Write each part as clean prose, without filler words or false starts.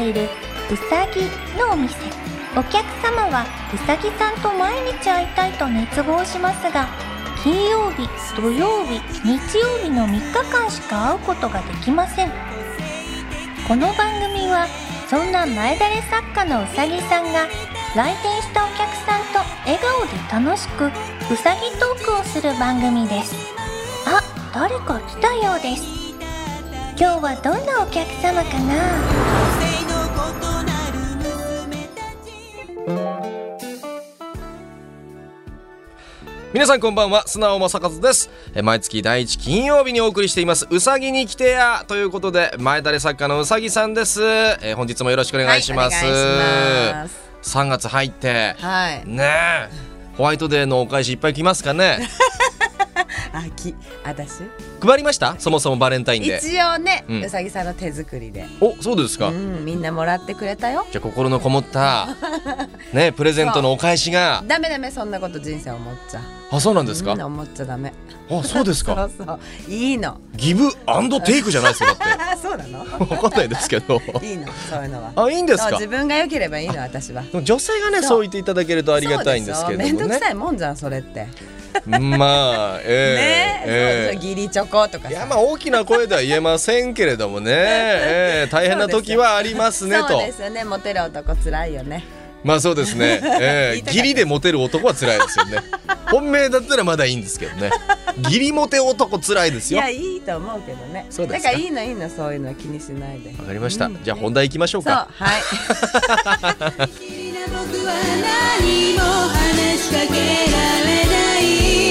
いるうさぎのお店。お客様はうさぎさんと毎日会いたいと熱望しますが、金曜日、土曜日、日曜日の3日間しか会うことができません。この番組はそんな前だれ作家のうさぎさんが来店したお客さんと笑顔で楽しくうさぎトークをする番組です。あ、誰か来たようです。今日はどんなお客様かな。 皆さんこんばんは、素直正和です。毎月第1金曜日にお送りしていますうさぎに来てやということで、前だれ作家のうさぎさんです。本日もよろしくお願いします。 はい、お願いします。 3月入って、 はい、 ねえホワイトデーのお返しいっぱい来ますかね。 私配りました？そもそもバレンタインで一応ね、うさぎさんの手作りで。 お、そうですか。 みんなもらってくれたよ。 じゃあ心のこもったねプレゼントのお返しが。 ダメそんなこと人生思っちゃ。 あ、そうなんですか。 思っちゃダメ。 あ、そうですか。 そういいの。 ギブアンドテイクじゃないですか。だってそうなの。 分かんないですけど。 いいの、そういうのは。 あ、いいんですか。 自分が良ければいいの、私は。 女性がね、そう言っていただけるとありがたいんですけれどもね。 めんどくさいもんじゃんそれって。 まあ、 義理チョコとかさ。 いや、まあ大きな声では言えませんけれどもね、大変な時はありますねと。 そうですよね、モテる男つらいよね。 まあそうですね、義理でモテる男は辛いですよね。本命だったらまだいいんですけどね。義理モテ男辛いですよ。 いや、いいと思うけどね。 そうですか。 だからいいのそういうの気にしないで。 わかりました。じゃあ本題行きましょうか。 そう、はい。 僕は何も話しかけられない。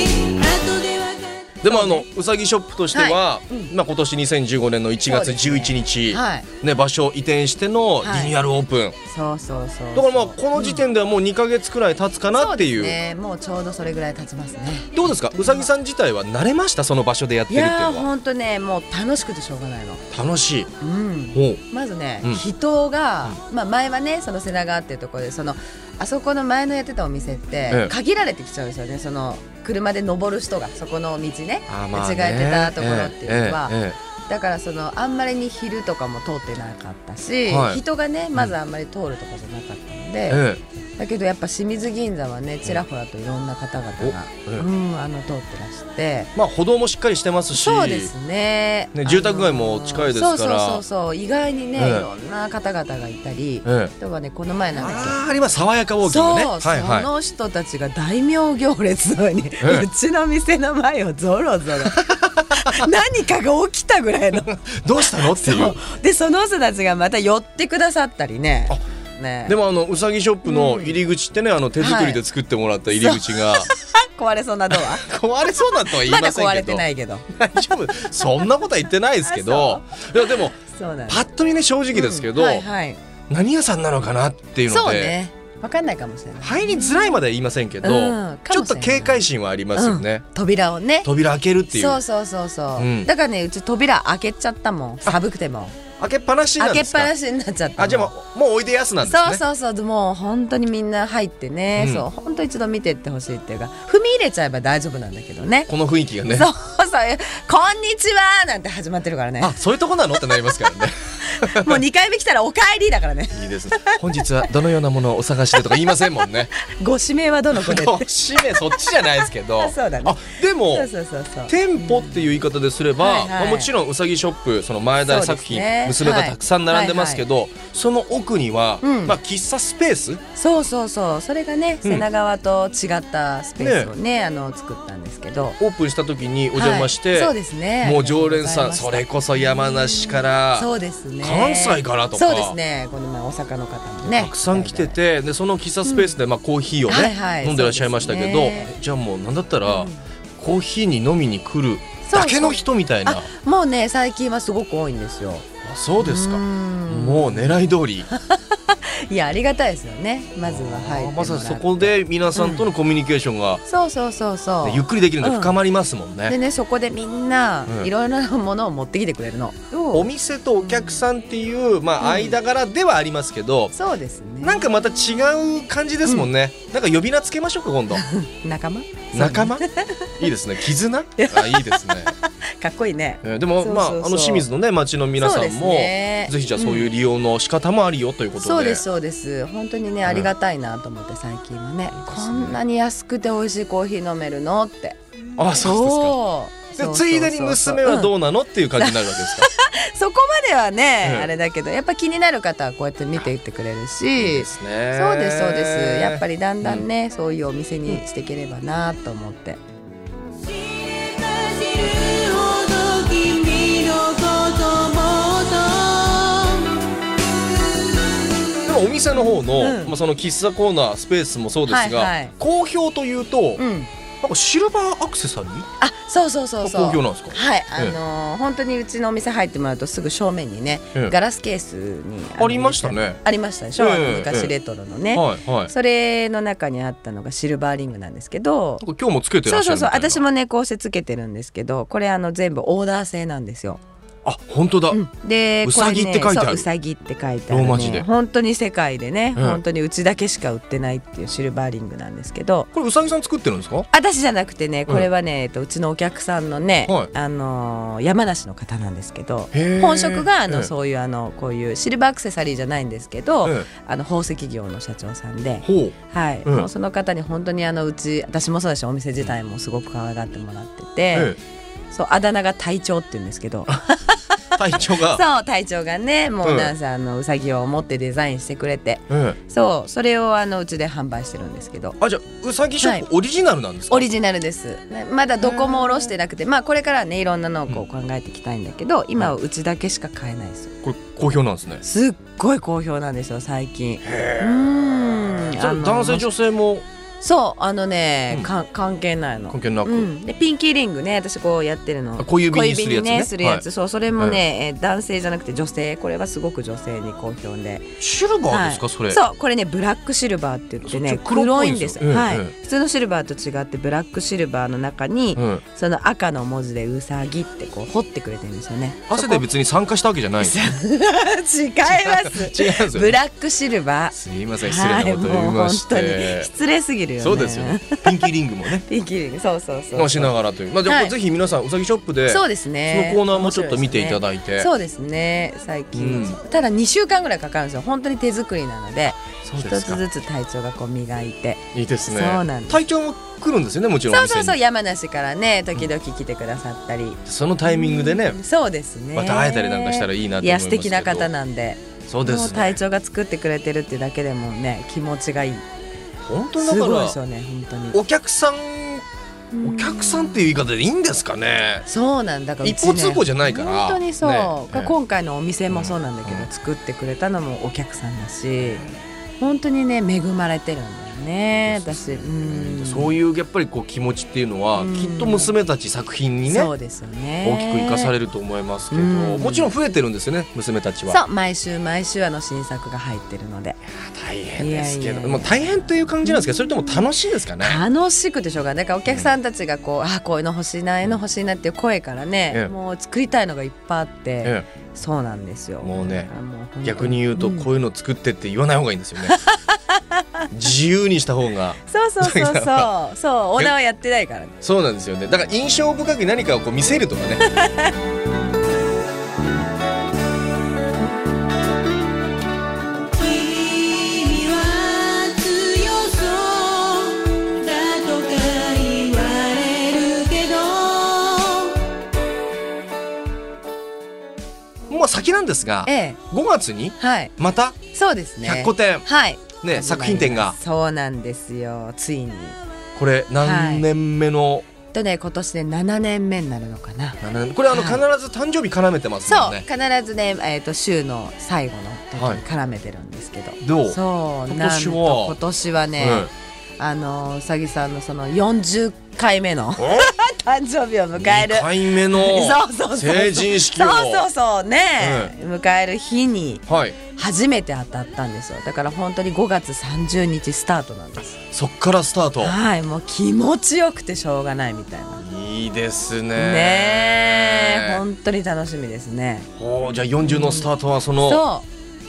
でもうさぎショップとしては、まあ今年2015年の1月11日、ね、場所移転してのリニューアルオープン。 そうだからまあこの時点ではもう2ヶ月くらい経つかなっていう。 そうですね、もうちょうどそれぐらい経ちますね。 どうですか、うさぎさん自体は慣れました？その場所でやってるっていうのは。 いや本当ね、もう楽しくてしょうがないの。 楽しい。 まずね、人が、まあ前はね、その瀬名川っていうところであそこの前のやってたお店って限られてきちゃうんですよね。その車で登る人がそこの道ね、間違えてたところっていうのは。だからあんまりに昼とかも通ってなかったし、人がねまずあんまり通るとこじゃなかったので、だけどやっぱ清水銀座はね、ちらほらといろんな方々が通ってらして、まあ歩道もしっかりしてますし。 そうですね、 住宅街も近いですから。 そう意外にね、いろんな方々がいたり、あとはね、この前なんだっけ、 あれは爽やかウォーキングね。 その人たちが大名行列のようにうちの店の前をゾロゾロ何かが起きたぐらいのどうしたのっていう。 でその人たちがまた寄ってくださったりね。 でもうさぎショップの入り口ってね、手作りで作ってもらった入り口が壊れそうなドア壊れそうなとは言いませんけど、 まだ壊れてないけど大丈夫、そんなことは言ってないですけど。いやでもパッと見ね、正直ですけど、何屋さんなのかなっていうので、 そうね、分かんないかもしれない。 入りづらいまでは言いませんけど、ちょっと警戒心はありますよね。 扉をね、 扉開けるっていう。 そう、だからね、うち扉開けちゃったもん、寒くても。 開けっぱなしなんですか？ 開けっぱなしになっちゃった。 じゃあもうおいでやすなんですね。 そうもう本当にみんな入ってね、そう本当一度見てってほしいっていうか、踏み入れちゃえば大丈夫なんだけどね、 この雰囲気がね。 そうこんにちはなんて始まってるからね。 あ、そういうとこなのってなりますからね。 もう2回目来たらお帰りだからね。 いいですね。本日はどのようなものをお探しでとか言いませんもんね。 ご指名はどの子で。 ご指名そっちじゃないですけど。 そうだね。 でも店舗っていう言い方ですれば、もちろんうさぎショップ、その前田作品、娘がたくさん並んでますけど、その奥にはまあ喫茶スペース。 そうそれがね、瀬名川と違ったスペースをね、作ったんですけど、 オープンした時にお邪魔して、 そうですね、 もう常連さん、それこそ山梨から、 そうですね、 関西からとか、 そうですね、この前大阪の方もねたくさん来てて、でその喫茶スペースでまあコーヒーをね飲んでらっしゃいましたけど、じゃあもうなんだったらコーヒーに飲みに来るだけの人みたいな。 もうね、最近はすごく多いんですよ。 あ、そうですか。もう狙い通り。 いや、ありがたいですよね。まずは入ってもらって、 まずそこで皆さんとのコミュニケーションが、 そうゆっくりできるので深まりますもんね。 でね、そこでみんないろいろなものを持ってきてくれるの。 お店とお客さんっていうまあ間柄ではありますけど、 そうですね、 なんかまた違う感じですもんね。なんか呼び名つけましょうか今度。 仲間いいですね。絆。あ、いいですね。 かっこいいね。 でもそうそうそうまあ清水のね町の皆さんそうですもねぜひじゃあそういう利用の仕方もありよということで、 そうですそうです。本当にねありがたいなと思って最近はね、こんなに安くて美味しいコーヒー飲めるのって。 あ、そうですか。でついでに娘はどうなのっていう感じになるわけですか。 そこまではね、あれだけどやっぱ気になる方はこうやって見ていってくれるし、 いいですね。 そうですそうです。やっぱりだんだんね、そういうお店にしていければなと思って。 知れば知るほど君のこともっとでもお店の方の、まあその喫茶コーナースペースもそうですが、 はいはい好評というと、なんかシルバーアクセサリーあ、そうそうそうそう。 好評なんですか。 はい、本当にうちのお店入ってもらうとすぐ正面にね、ガラスケースにありましたね。 ありましたでしょ、昔レトロのね、それの中にあったのがシルバーリングなんですけど、 今日もつけてらっしゃるみたいな。 そう私もねこうしてつけてるんですけど、これ全部オーダー製なんですよ。 あ、本当だ。 でうさぎって書いてある。 そう、うさぎって書いてある、 ローマ字で。 本当に世界でね、本当にうちだけしか売ってないっていうシルバーリングなんですけど、 これうさぎさん作ってるんですか。 私じゃなくてね、これはね、うちのお客さんのね、山梨の方なんですけど、本職がそういうこういうシルバーアクセサリーじゃないんですけど、宝石業の社長さんで、はい、もうその方に本当にうち、私もそうだしお店自体もすごく可愛がってもらってて、そうあだ名が隊長って言うんですけど。 隊長がそう隊長がね、もうなんせうさぎを持ってデザインしてくれて、そうそれをうちで販売してるんですけど。 あ、じゃあうさぎショップオリジナルなんですか。 オリジナルです。まだどこも卸してなくて、まあこれからねいろんなのをこう考えていきたいんだけど、今はうちだけしか買えないですよ。 これ好評なんですね。 すっごい好評なんですよ最近。 男性女性も。 そう関係ないの。 関係なく。 でピンキーリングね、私こうやってるの。 小指にするやつね。 するやつ。そう、それもね男性じゃなくて女性。これはすごく女性に好評で。 シルバーですかそれ。 そう、これねブラックシルバーって言ってね黒いんです。はい。普通のシルバーと違ってブラックシルバーの中にその赤の文字でうさぎってこう彫ってくれてるんですよね。 汗で別に参加したわけじゃない。違います。違います。ブラックシルバー。 すいません失礼なこと言いまして。 失礼すぎるよね。 そうですよ。ピンキーリングもね。 ピンキーリング、そうそうそう。 しながらという。まあじゃあぜひ皆さんうさぎショップで。 そうですね。 そのコーナーもちょっと見ていただいて。 そうですね。最近。ただ2週間ぐらいかかるんですよ。本当に手作りなので。一つずつ隊長がこう磨いて。 いいですね。 そうなんです。 隊長も来るんですよね、もちろん。 そうそうそう、山梨からね時々来てくださったり。 そのタイミングでね。 そうですね。 また会えたりなんかしたらいいなと思いますけど。 いや素敵な方なんで。 そうですね。 隊長が作ってくれてるっていうだけでもね気持ちがいい。 本当にだから。 すごいですよね本当に。 お客さんっていう言い方でいいんですかね。 そうなんだから一方通行じゃないから本当にそう、今回のお店もそうなんだけど、作ってくれたのもお客さんだし、本当にね恵まれてるんだよね私。 そういうやっぱりこう気持ちっていうのはきっと娘たち作品にねそうですよね大きく生かされると思いますけど、もちろん増えてるんですよね娘たちは。 そう毎週新作が入ってるので。 大変ですけど、もう大変という感じなんですけど、それとも楽しいですかね。 楽しくてしょうがない。だからお客さんたちがこうこういうの欲しいな欲しいなっていう声からね、もう作りたいのがいっぱいあって、そうなんですよ。 もうね逆に言うとこういうの作ってって言わない方がいいんですよね。自由にした方が。 そうオーナーはやってないからね。 そうなんですよね。だから印象深く何かをこう見せるとかね。先なんですが、5月にまた100個展、作品展が。 そうなんですよ。ついにこれ何年目の。 今年で7年目になるのかな。 これ必ず誕生日絡めてますもんね。 そう必ずね週の最後の時に絡めてるんですけど。 そう今年はねうさぎさんのその40回目の誕生日を迎える 2回目の成人式を迎える日に初めて当たったんですよ。だから本当に5月30日スタートなんです。 そっからスタート。 はい、もう気持ちよくてしょうがないみたいな。 いいですね。 ね、本当に楽しみですね。 じゃあ40のスタートはその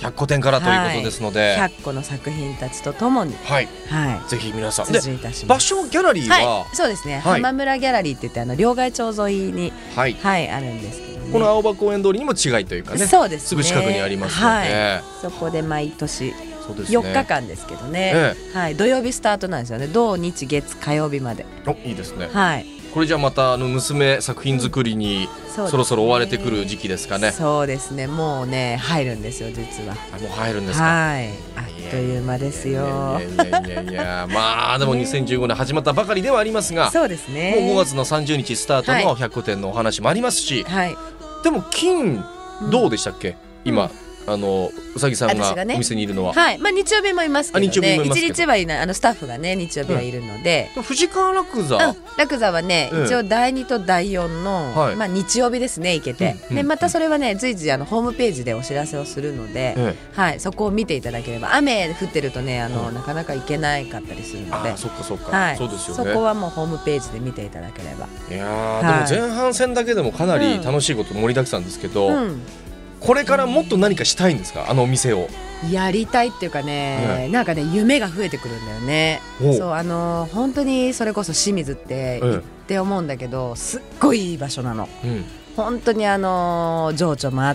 100個展からということですので、 100個の作品たちとともに、 はい、 はい、 ぜひ皆さん出演いたします。 場所ギャラリーは、 はい、そうですね、 はい、 浜村ギャラリーって言って両替町沿いに、 はい、 はい、あるんですけどね、 この青葉公園通りにも違いというかね、 そうですね、 すぐ近くにありますので、 はい、そこで毎年そうですね、 4日間ですけどね、はい、土曜日スタートなんですよね。土日月火曜日まで。 お、いいですね。 はい、 これじゃあまた娘作品作りにそろそろ追われてくる時期ですかね。 そうですね、もうね入るんですよ実は。 もう入るんですか。 はい、あっという間ですよ。 いやまあでも2015年始まったばかりではありますが、 そうですね、 もう5月の30日スタートの100個展のお話もありますし、 はい、 でも金どうでしたっけ、今うさぎさんがお店にいるのは、 はい、まあ日曜日もいますけどね、一日はいないスタッフがね日曜日はいるので、 藤川楽座、 楽座はね、一応第2と第4の、まあ日曜日ですね行けて、でまたそれはね随時ホームページでお知らせをするので、はい、そこを見ていただければ。雨降ってるとねなかなか行けないかったりするので、 そっかそっか、 はい、 そうですよね。 そこはもうホームページで見ていただければ。 いやでも前半戦だけでもかなり楽しいこと盛りだくさんですけど、これからもっと何かしたいんですか、お店を。 やりたいっていうかね、なんかね夢が増えてくるんだよね。そう本当にそれこそ清水って言って思うんだけど、すっごいいい場所なの。本当に情緒もあって、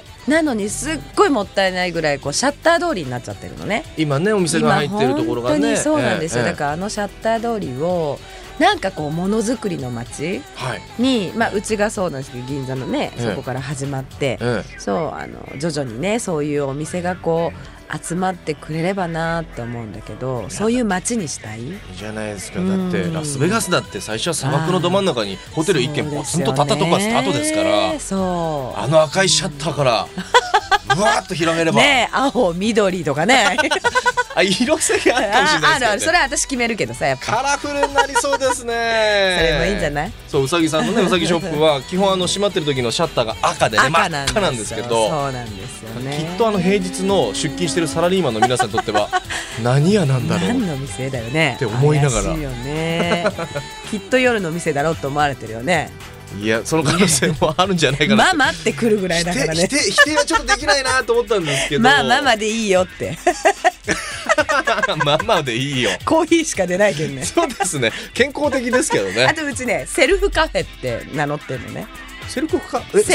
なのにすっごいもったいないぐらいシャッター通りになっちゃってるのね。 今ねお店が入ってるところがね。 本当にそうなんですよ。だからシャッター通りをなんかものづくりの街に、まあうちがそうなんですけど銀座のね、そこから始まって、そう徐々にねそういうお店が集まってくれればなって思うんだけど、そういう街にしたい。いいじゃないですか。だってラスベガスだって最初は砂漠のど真ん中にホテル1軒ポツンと建ったとこがスタートですから、そう赤いシャッターからぶわーっと広げればね、青緑とかね色せがあるかもしれないですけどね。 あるそれは私決めるけどさ、やっぱカラフルになりそうですねそれもいいんじゃない。 そう、うさぎさんのねうさぎショップは基本閉まってる時のシャッターが赤でね、真っ赤なんですけど、 そうなんですよね。 きっと平日の出勤してるサラリーマンの皆さんにとっては何屋なんだろう、 何の店だよねって思いながら、 怪しいよねきっと夜の店だろうと思われてるよね。 いや、その可能性もあるんじゃないかな。 ママってくるぐらいだからね。 否定はちょっとできないなと思ったんですけどまあママでいいよってママでいいよ。 コーヒーしか出ないけどね。 そうですね、健康的ですけどね。 あとうちねセルフカフェって名乗ってるのね。 セルフカフェ、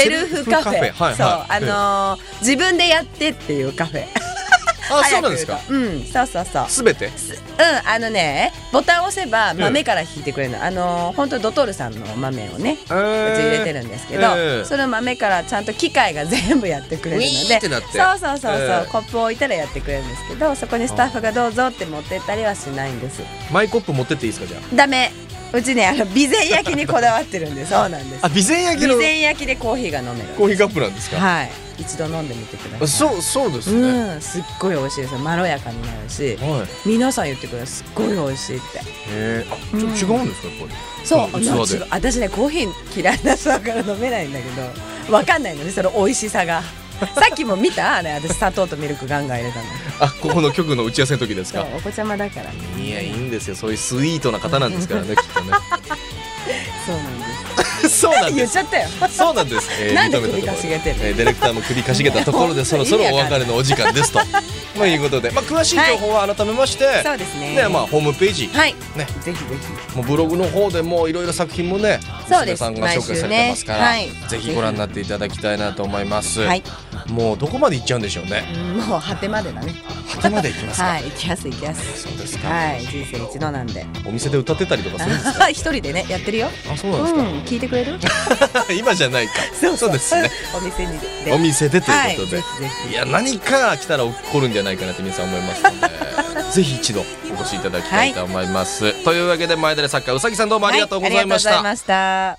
そう自分でやってっていうカフェそうなんですか。 そうすべてボタンを押せば豆から引いてくれるの。本当ドトールさんの豆をねうち入れてるんですけど、その豆からちゃんと機械が全部やってくれるので、そうコップを置いたらやってくれるんですけど、そこにスタッフがどうぞって持ってったりはしないんです。 マイコップ持ってっていいですか。じゃあダメ。うちね備前焼きにこだわってるんで。そうなんです。 備前焼きでコーヒーが飲める。 コーヒーカップなんですか。 はい、一度飲んでみてください。 そうですね。 すっごい美味しいですよ。まろやかになるし、皆さん言ってくれる。すっごい美味しいって。 ちょっと違うんですか、やっぱり。 そう、私ねコーヒー嫌いな人だから飲めないんだけど、わかんないのね、その美味しさがさっきも見た私砂糖とミルクガンガン入れたの。 ここの局の打ち合わせの時ですか。 お子ちゃまだからね。 いや、いいんですよ、そういうスイートな方なんですからねきっとねそうなんですそうなんです。 言っちゃったよ。 そうなんです。 なんで首かしげてるの。 ディレクターも首かしげたところでそろそろお別れのお時間ですということで、詳しい情報は改めましてそうですね、 ホームページ、 はいね、 ぜひもうブログの方でもいろいろ作品もね、 そうです、 さんが紹介されてますから、ぜひご覧になっていただきたいなと思います。もうどこまで行っちゃうんでしょうね。 もう果てまでだね。 果てまで行きますか。 はい、行きやすい行きやすい。 そうですか。 はい、人生一度なんで。 お店で歌ってたりとかするんですか。 一人でねやってるよ。 そうなんですか。 聞いてくれる？ 今じゃないか。そうですね。お店でということで、いや、何か来たら起こるんじゃないかなって皆さん思いますのでぜひ一度お越しいただきたいと思います。というわけで前田作家うさぎさん、どうもありがとうございました。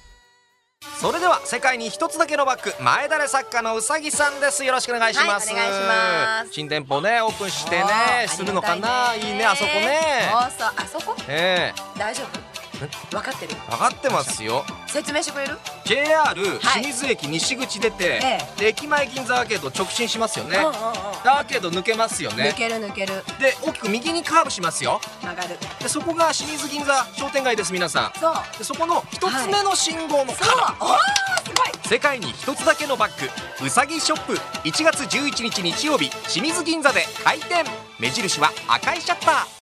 それでは世界に一つだけのバッグ、前だれ作家のうさぎさんです。よろしくお願いします。 お願いします。 新店舗ねオープンしてねするのかな。いいね、あそこね。 そうあそこ。大丈夫？分かってる？ 分かってますよ。 説明してくれる？ JR 清水駅西口出て、で駅前銀座アーケード直進しますよね。アーケード抜けますよね。 抜けるで大きく右にカーブしますよ。 曲がる。 でそこが清水銀座商店街です。皆さん、 そうでそこの一つ目の信号の角、 すごい世界に一つだけのバッグうさぎショップ、1月11日日曜日清水銀座で開店。目印は赤いシャッター。